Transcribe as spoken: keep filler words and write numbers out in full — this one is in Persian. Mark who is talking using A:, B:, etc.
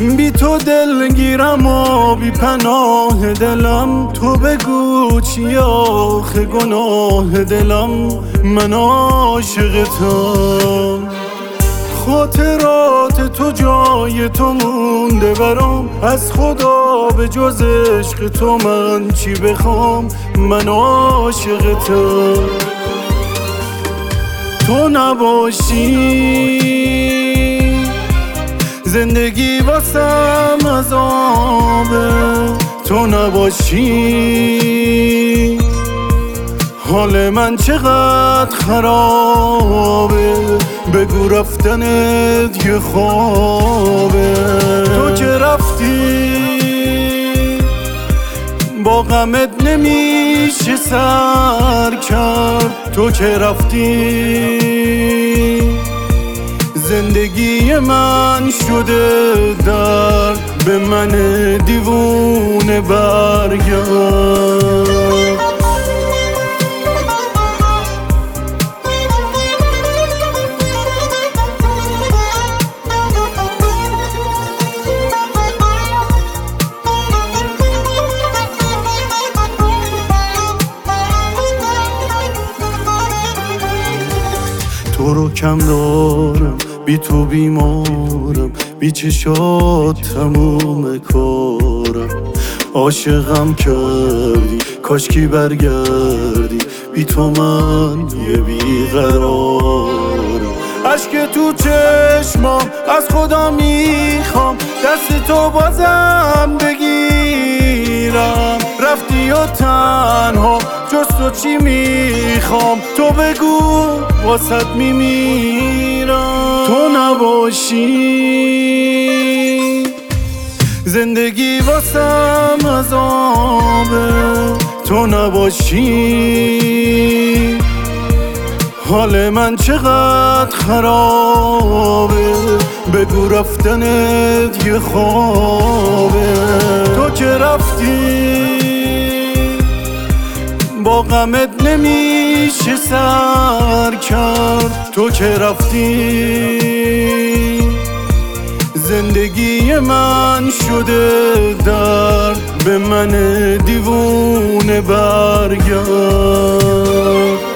A: بی تو دلگیرم و بی پناه دلم. تو بگو چی آخه گناه دلم، من عاشقتم. خاطرات تو جای تو مونده برام، از خدا به جز عشق تو من چی بخوام، من عاشقتم. تو نباشی زندگی واسم عذابه، تو نباشی حال من چقدر خرابه. بگو رفتنت یه خوابه. تو که رفتی با غمت نمیشه سر کرد، تو که رفتی زندگی من شده درد، به من دیوونه برگرد. تو رو کم دارم، بی تو بیمارم، بی چشات تموم کارم. عاشقم کردی کاشکی برگردی، بی تو من یه بیقرارم. عشق تو چشمام از خدا میخوام، دست تو بازم بگیرم. رفتی و تنها جز تو چی میخوام، تو بگو واسط میمیرم. تو نباشی زندگی واسم عذابه، تو نباشی حال من چقدر خرابه. بگو رفتنت یه خوابه. تو که رفتی با غمت نمیشه سر کرد، تو که رفتی زندگی من شده درد، به من دیوونه برگرد.